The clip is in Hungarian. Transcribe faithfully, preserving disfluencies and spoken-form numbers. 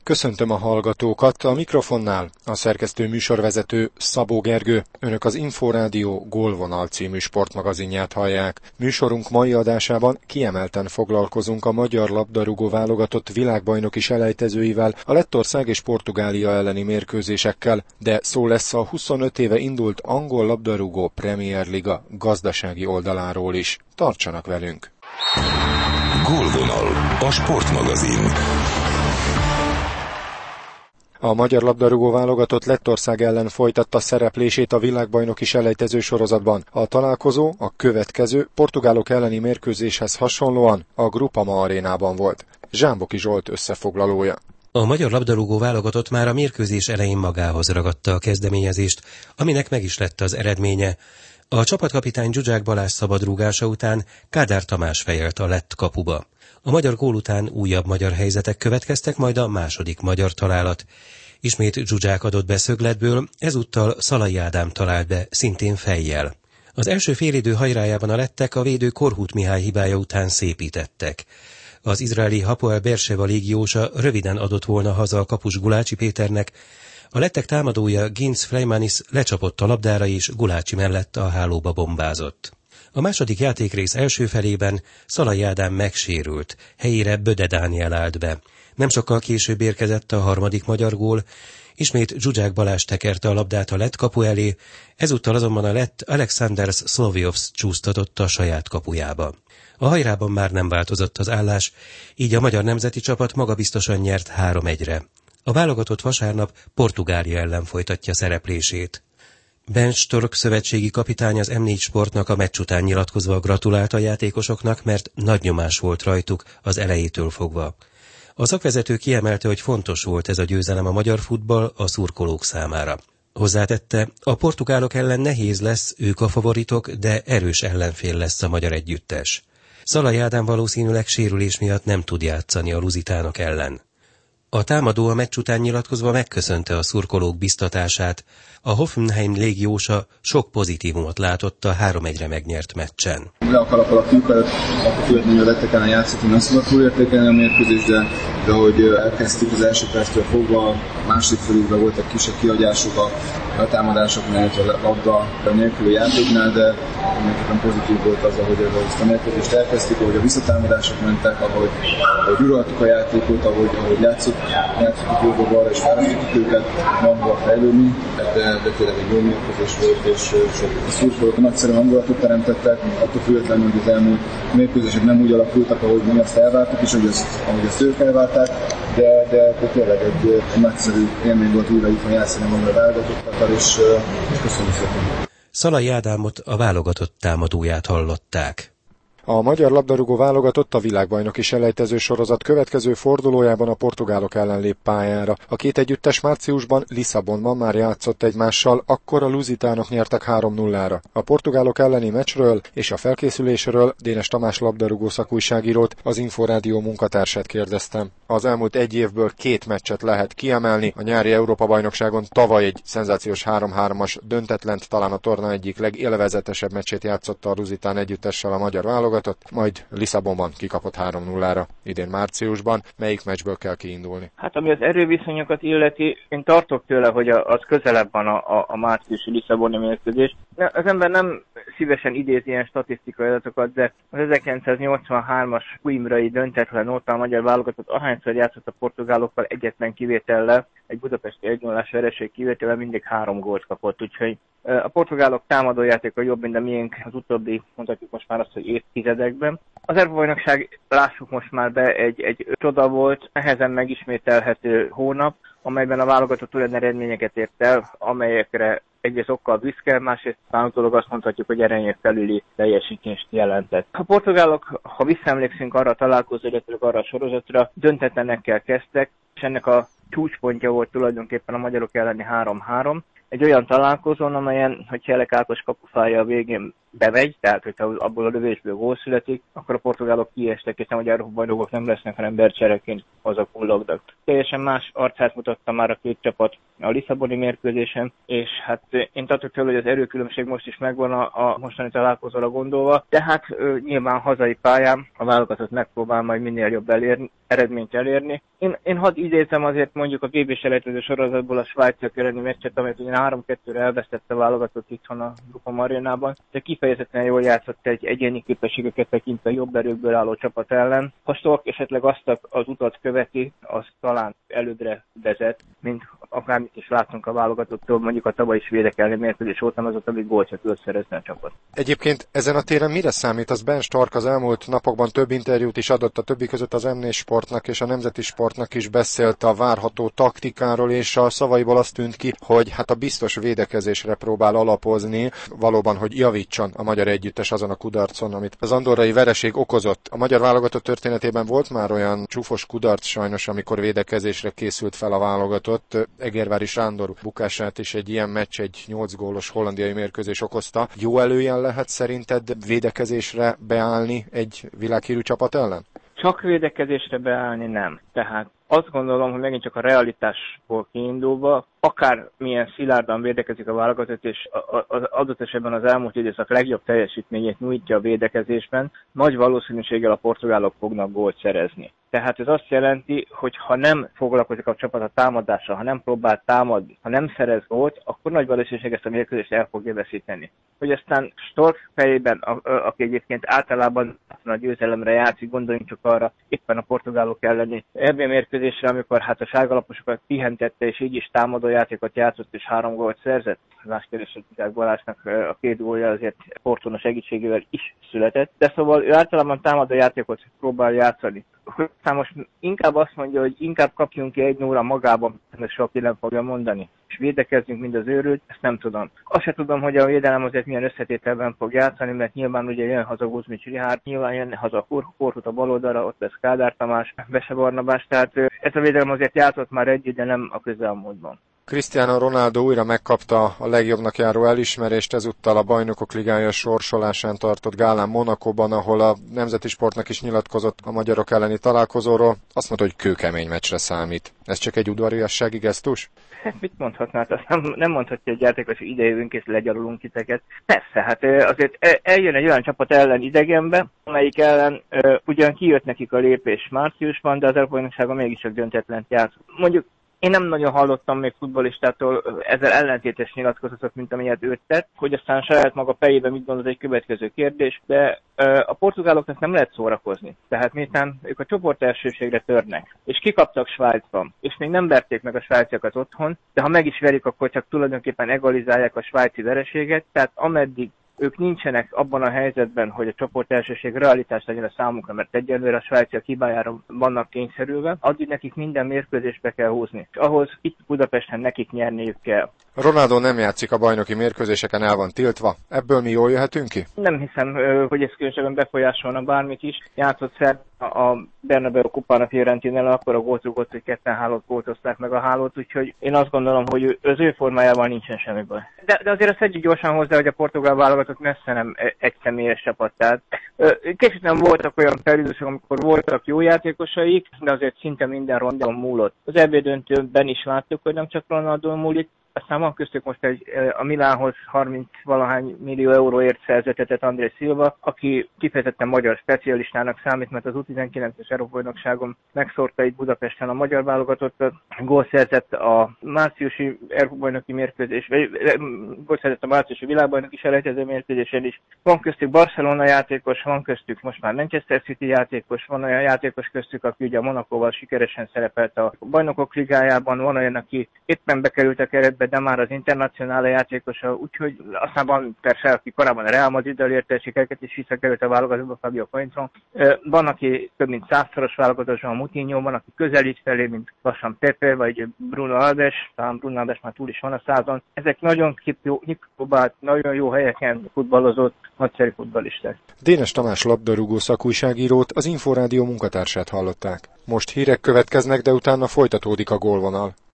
Köszöntöm a hallgatókat, a mikrofonnál a szerkesztő műsorvezető Szabó Gergő. Önök az Inforádió Gólvonal című sportmagazinját hallják. Műsorunk mai adásában kiemelten foglalkozunk a magyar labdarúgó válogatott világbajnoki selejtezőivel, a Lettország és Portugália elleni mérkőzésekkel, de szó lesz a huszonöt éve indult angol labdarúgó Premier Liga gazdasági oldaláról is. Tartsanak velünk! Gólvonal, a sportmagazin. A magyar labdarúgó válogatott Lettország ellen folytatta szereplését a világbajnoki selejtező sorozatban. A találkozó a következő portugálok elleni mérkőzéshez hasonlóan a Groupama arénában volt. Zsámboki Zsolt összefoglalója. A magyar labdarúgó válogatott már a mérkőzés elején magához ragadta a kezdeményezést, aminek meg is lett az eredménye. A csapatkapitány Zsuzsák Balázs szabadrúgása után Kádár Tamás fejelt a lett kapuba. A magyar gól után újabb magyar helyzetek következtek, majd a második magyar találat. Ismét Zsuzsák adott be szögletből, ezúttal Szalai Ádám talált be, szintén fejjel. Az első félidő hajrájában a lettek a védő Korhut Mihály hibája után szépítettek. Az izraeli Hapoel Berseva légiósa röviden adott volna haza a kapus Gulácsi Péternek, a lettek támadója Ginz Fleimanis lecsapott a labdára és Gulácsi mellett a hálóba bombázott. A második játékrész első felében Szalai Ádám megsérült, helyére Böde Dániel állt be. Nem sokkal később érkezett a harmadik magyar gól, ismét Zsuzsák Balázs tekerte a labdát a lett kapu elé, ezúttal azonban a lett Aleksandrs Szlovjovsz csúsztatott a saját kapujába. A hajrában már nem változott az állás, így a magyar nemzeti csapat magabiztosan nyert három egyre. A válogatott vasárnap Portugália ellen folytatja szereplését. Ben Stork szövetségi kapitány az em négy Sportnak a meccs után nyilatkozva gratulált a játékosoknak, mert nagy nyomás volt rajtuk az elejétől fogva. A szakvezető kiemelte, hogy fontos volt ez a győzelem a magyar futball a szurkolók számára. Hozzátette, a portugálok ellen nehéz lesz, ők a favoritok, de erős ellenfél lesz a magyar együttes. Szalai Ádám valószínűleg sérülés miatt nem tud játszani a luzitánok ellen. A támadó a meccs után nyilatkozva megköszönte a szurkolók biztatását. A Hoffenheim légiósa sok pozitívumot látott a három egyre megnyert meccsen. Le a kalap alatt fiúk előtt, akkor függetlenül a lettek ellen játszottunk, nem szabad túlértékelni a mérkőzést, de, de ahogy elkezdtük az első perctől fogva, a második felülben voltak kisebb kihagyások a, a támadásoknál, a labda nélküli játéknál, de mindenképpen pozitív volt az, ahogy ezt a mérkőzést elkezdtük, ahogy a visszatámadások mentek, ahogy, ahogy uraltuk a játékot, ahogy, ahogy játszottuk, játszottuk jobbra balra és fejlesztettük őket, van hova fejlődni, de, de tényleg egy jó mérkőzés volt, és, és a szurkolók nagyszerű hangulatot teremtettek, attól függetlenül, hogy az elmúlt mérkőzések nem úgy alakultak, ahogy mi azt elvártuk, és ahogy azt, ahogy azt ők elvárták, de, de, de tényleg egy, egy nagyszerű élmény volt újra itt van játszani magam a válogatottal, és, és köszönjük szépen. Szalai Ádámot, a válogatott támadóját hallották. A magyar labdarúgó válogatott a világbajnoki selejtező sorozat következő fordulójában a portugálok ellen lép pályára. A két együttes márciusban Lisszabonban már játszott egymással, akkor a luzitánok nyertek három nullára. A portugálok elleni meccsről és a felkészülésről Dénes Tamás labdarúgó szakújságírót, az Inforádió munkatársát kérdeztem. Az elmúlt egy évből két meccset lehet kiemelni. A nyári Európa-bajnokságon tavaly egy szenzációs három-hármas döntetlent, talán a torna egyik legélvezetesebb meccsét játszotta a luzitán együttessel a magyar válogatott. Majd Lisszabonban kikapott három nullára idén márciusban. Melyik meccsből kell kiindulni? Hát ami az erőviszonyokat illeti, én tartok tőle, hogy az közelebb van a, a, a márciusi Lisszaboni mérkőzés. Az ember nem szívesen idéz ilyen statisztikai adatokat, de az ezerkilencszáznyolcvanhármas coimbrai döntetlen óta a magyar válogatott ahányszor játszott a portugálokkal egyetlen kivétellel, egy budapesti egy nullás vereség kivétellel mindig három gólt kapott, úgyhogy a portugálok támadójátéka jobb, mint a miénk az utóbbi, mondhatjuk most már azt, hogy évtizedekben. Az Európa-bajnokság, lássuk most már be, egy, egy csoda volt, nehezen megismételhető hónap, amelyben a válogatott olyan eredményeket ért el, amelyekre egyrészt okkal büszke, másrészt szállítólag azt mondhatjuk, hogy erején felüli teljesítést jelentett. A portugálok, ha visszaemlékszünk arra a találkozóra, illetve arra a sorozatra, döntetlenekkel kezdtek, és ennek a csúcspontja volt tulajdonképpen a magyarok elleni három három. Egy olyan találkozón, amelyen, hogy Cselek Ákos kapufája a végén bemegy, tehát hogyha abból a lövésből gól születik, akkor a portugálok kiestek, és nem, hogy Európa bajnokok nem lesznek, hanem bercsereként hazakullognak. Teljesen más arcát mutatta már a két csapat a lisszaboni mérkőzésen, és hát én tartok fel, hogy az erőkülönbség most is megvan a, a mostani találkozóra gondolva, tehát ö, nyilván hazai pályán a válogatott megpróbál majd minél jobb elérni, eredményt elérni. Én, én hadd idézem azért mondjuk a bé bé selejtező sorozatból a svájciak elleni meccset, amit ugye három kettőre elvesztette a válogatott itthon a Grupam arénában, de kifejezetten jól játszott egy egyéni képességeket tekintve jobb erőkből álló csapat ellen. Ha Stork esetleg azt az utat követi, az talán előbbre vezet, mint akármit is láttunk a válogatottól, mondjuk a tavalyi svédek elleni mérkőzés óta, az ott, amíg gólt se tudott szerezni a csapat. Egyébként ezen a téren mire számít? Az Ben Stork az elmúlt napokban több interjút is adott, a többi között az em négy Sportnak és a Nemzeti Sportnak is beszélt a várható taktikáról, és a szavaiból azt tűnt ki, hogy hát a biztos védekezésre próbál alapozni, valóban, hogy javítson a magyar együttes azon a kudarcon, amit az andorrai vereség okozott. A magyar válogatott történetében volt már olyan csúfos kudarc sajnos, amikor védekezésre készült fel a válogatott. Egervári Sándor bukását is egy ilyen meccs, egy nyolc gólos hollandiai mérkőzés okozta. Jó előjel lehet szerinted védekezésre beállni egy világhírű csapat ellen? Csak védekezésre beállni nem. Tehát azt gondolom, hogy megint csak a realitásból kiindulva, akár milyen szilárdan védekezik a válogatott, és az adott esetben az elmúlt időszak legjobb teljesítményét nyújtja a védekezésben, nagy valószínűséggel a portugálok fognak gólt szerezni. Tehát ez azt jelenti, hogy ha nem foglalkozik a csapat a támadással, ha nem próbál támadni, ha nem szerez gólt, akkor nagy valószínűség ezt a mérkőzést el fogja veszíteni. Hogy aztán Stork fejében, aki egyébként általában a győzelemre játszik, gondoljunk csak arra éppen a portugálok elleni é bé mérkőzésre, amikor hát a sárgalaposokat pihentette, és így is támadó játékot játszott, és három gólt szerzett. Más kérdés, hogy Viták Balázsnak a két gólja azért Fortuna segítségével is született. De szóval ő általában támadó játékot próbál játszani. Aztán most inkább azt mondja, hogy inkább kapjunk ki egy nóra magában, mert sok nem fogja mondani. És védekezzünk, mint az őrült, ezt nem tudom. Azt sem tudom, hogy a védelem azért milyen összetételben fog játszani, mert nyilván ugye jön haza Guzmics Rihárd, nyilván jön haza Korhut a bal oldalra, ott lesz Kádár Tamás, Bese Barnabás, tehát ez a védelem azért játszott már együtt, de nem a közelmúltban. Cristiano Ronaldo újra megkapta a legjobbnak járó elismerést, ezúttal a Bajnokok Ligája sorsolásán tartott gálán Monacóban, ahol a Nemzeti Sportnak is nyilatkozott a magyarok elleni találkozóról. Azt mondta, hogy kőkemény meccsre számít. Ez csak egy udvariassági gesztus? Hát mit mondhatná? Azt nem, nem mondhatja egy játékos, hogy idejövünk és legyalulunk titeket. Persze, hát azért eljön egy olyan csapat ellen idegenbe, amelyik ellen uh, ugyan kijött nekik a lépés márciusban, de az Európa-bajnokságon mégis csak döntetlent játszott. Mondjuk én nem nagyon hallottam még futballistától ezzel ellentétes nyilatkozatot, mint amilyet ő tett, hogy aztán saját maga fejében mit gondol, egy következő kérdés, de ö, a portugáloknak nem lehet szórakozni. Tehát miután ők a csoport elsőségre törnek, és kikaptak Svájcban, és még nem verték meg a svájciakat otthon, de ha meg is verik, akkor csak tulajdonképpen egalizálják a svájci vereséget, tehát ameddig ők nincsenek abban a helyzetben, hogy a csoport elsőség realitás legyen a számukra, mert egyelőre a svájciak hibájára vannak kényszerülve, addig nekik minden mérkőzésbe kell húzni. És ahhoz itt Budapesten nekik nyerniük kell. Ronaldo nem játszik a bajnoki mérkőzéseken, el van tiltva. Ebből mi jól jöhetünk ki? Nem hiszem, hogy ez különösebben befolyásolna bármit is. Játszott szer a Bernabéu kupán a Fiorentinával, akkor a gólt rúgott, hogy ketten hálót góltozták meg a hálót, úgyhogy én azt gondolom, hogy az ő formájával nincsen semmi baj. De, de azért azt egyik gyorsan hozzá, hogy a portugál válogatott messze nem egy személyes csapat. Tehát kicsit nem voltak olyan periódusok, amikor voltak jó játékosaik, de azért szinte minden rondon múlott. Az é bé döntőben is láttuk, hogy nem csak Ronaldo múlik, aztán van köztük most egy, a Milánhoz harminc-valahány millió euróért szerződtetett André Silva, aki kifejezetten magyar specialistának számít, mert az U tizenkilences Európa-bajnokságon megszórta itt Budapesten a magyar válogatott, gól szerzett a márciusi Európa-bajnoki mérkőzés, vagy gól szerzett a márciusi világbajnoki selejtező mérkőzésen is. Van köztük Barcelona játékos, van köztük most már Manchester City játékos, van olyan játékos köztük, aki ugye a Monacóval sikeresen szerepelt a Bajnokok Ligájában, van olyan, aki éppen bekerült a keretbe, de már az internacionális játékosa, úgyhogy aztán van persze, aki korábban a Real Madriddal érte sikereket, és visszakerült a válogatóba, Fabio Cointron. Van, aki több mint százszoros válogatósan a Moutinho, van, aki közelít felé, mint lassan Pepe, vagy Bruno Alves, talán Bruno Alves már túl is van a százon. Ezek nagyon kipróbált, nagyon jó helyeken futballozott, nagyszerű futballisták. Dénes Tamás labdarúgó szakújságírót, az Inforádió munkatársát hallották. Most hírek következnek, de utána folytatódik a gólvonal.